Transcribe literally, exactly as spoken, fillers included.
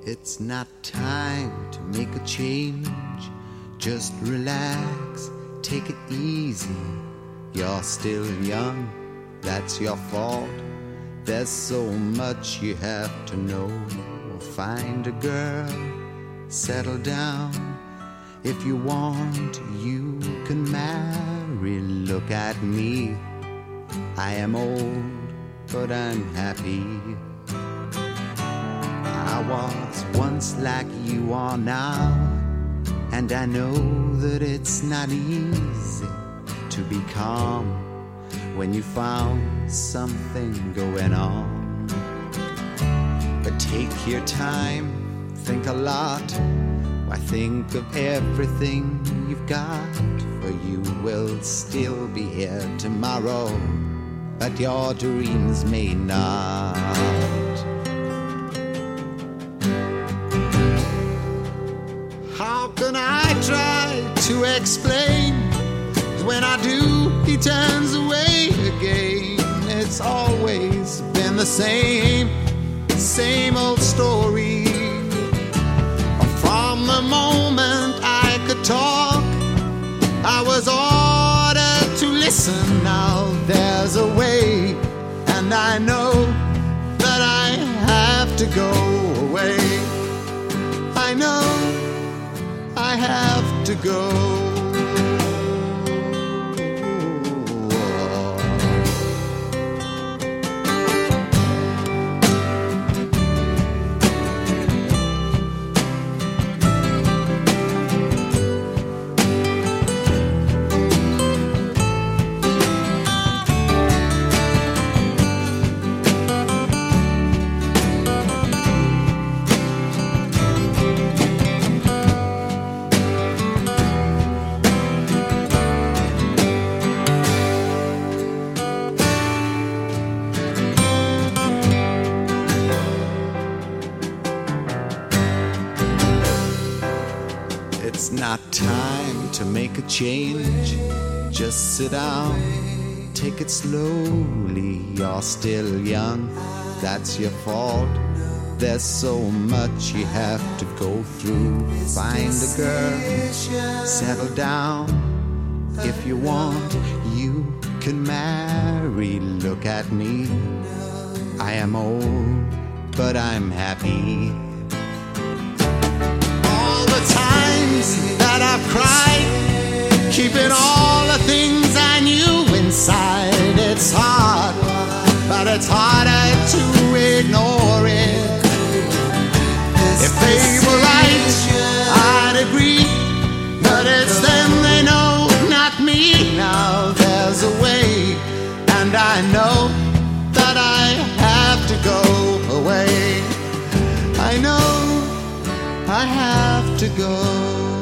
It's not time to make a change. Just relax, take it easy. You're still young, that's your fault. There's so much you have to know. Find a girl, settle down. If you want, you can marry. Look at me, I am old, but I'm happy. I was once like you are now, and I know that it's not easy to be calm when you found something going on. But take your time, think a lot. Why, think of everything you've got, for you will still be here tomorrow, but your dreams may not. How can I try to explain? When I do, he turns away again. It's always been the same, same old story. From the moment I could talk, I was ordered to listen. Now there's a way, and I know that I have to go away. I know I have to go. It's not time to make a change. Just sit down, take it slowly. You're still young, that's your fault. There's so much you have to go through. Find a girl, settle down. If you want, you can marry. Look at me, I am old, but I'm happy. That I've cried, keeping all the things I knew inside. It's hard, but it's harder to ignore it. If they were right, I'd agree, but it's them they know, not me. Now there's a way, and I know that I have to go away. I know I have to go.